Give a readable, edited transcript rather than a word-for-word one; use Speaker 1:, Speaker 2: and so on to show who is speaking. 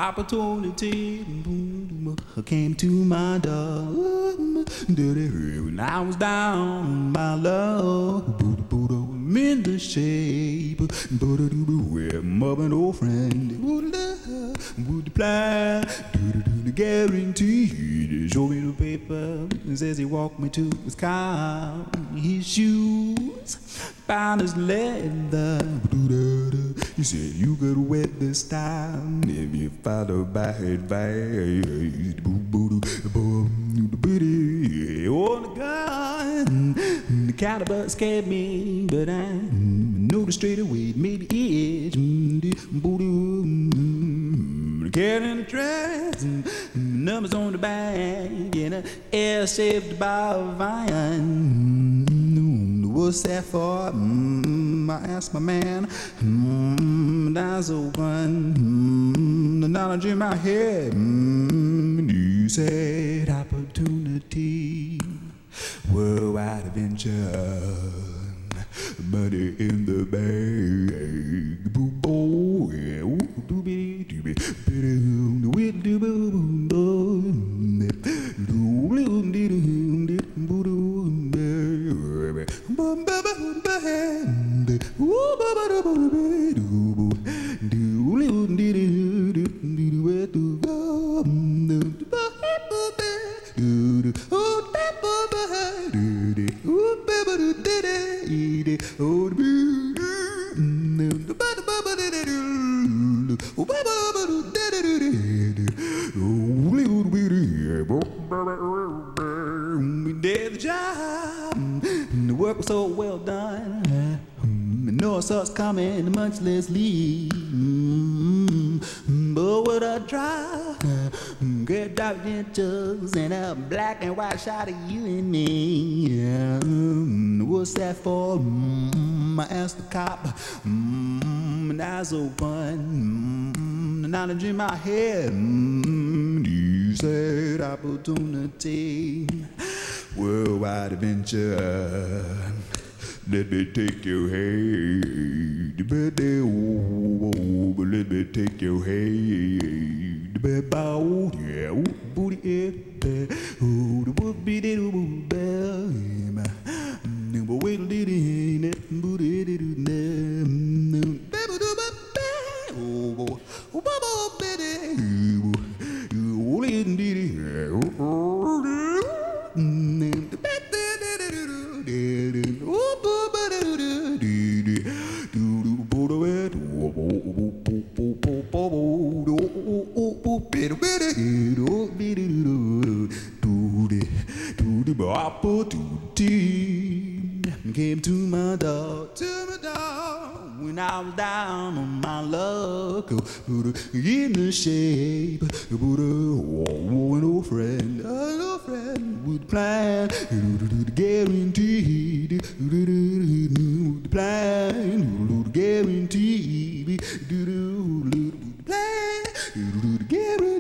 Speaker 1: opportunity came to my door when I was down on my luck. I'm in the shape where mother and old friend would plan to guarantee to show me the paper. Says he walked me to his car, his shoes found his leather. He said you could wear this time if you follow my advice. Oh, the gun, the caliber scared me, but I noticed straight away it made the edge. Carrying the tracks, numbers on the back, and an air saved by a vine. What's that for? I asked my man. Eyes open, the knowledge in my head. You said opportunity, worldwide adventure, money in the bank. Boom, boom, yeah, ooh, doobie, doobie, doobie, doobie, doobie, we did the job, the work was so well done. No such coming, much less leave. But what I try, get dark dentures and a black and white shot of you and me. What's that for? I asked the cop, and eyes open, the knowledge in my head. You said opportunity, worldwide adventure. Let me take your hand, let me take your hand, bow, yeah, booty, the wood be the bell, wait did it, booty, opportunity came to my door, when I was down on my luck, in the shape, an old friend would plan, guaranteed, plan, guaranteed, plan, guaranteed.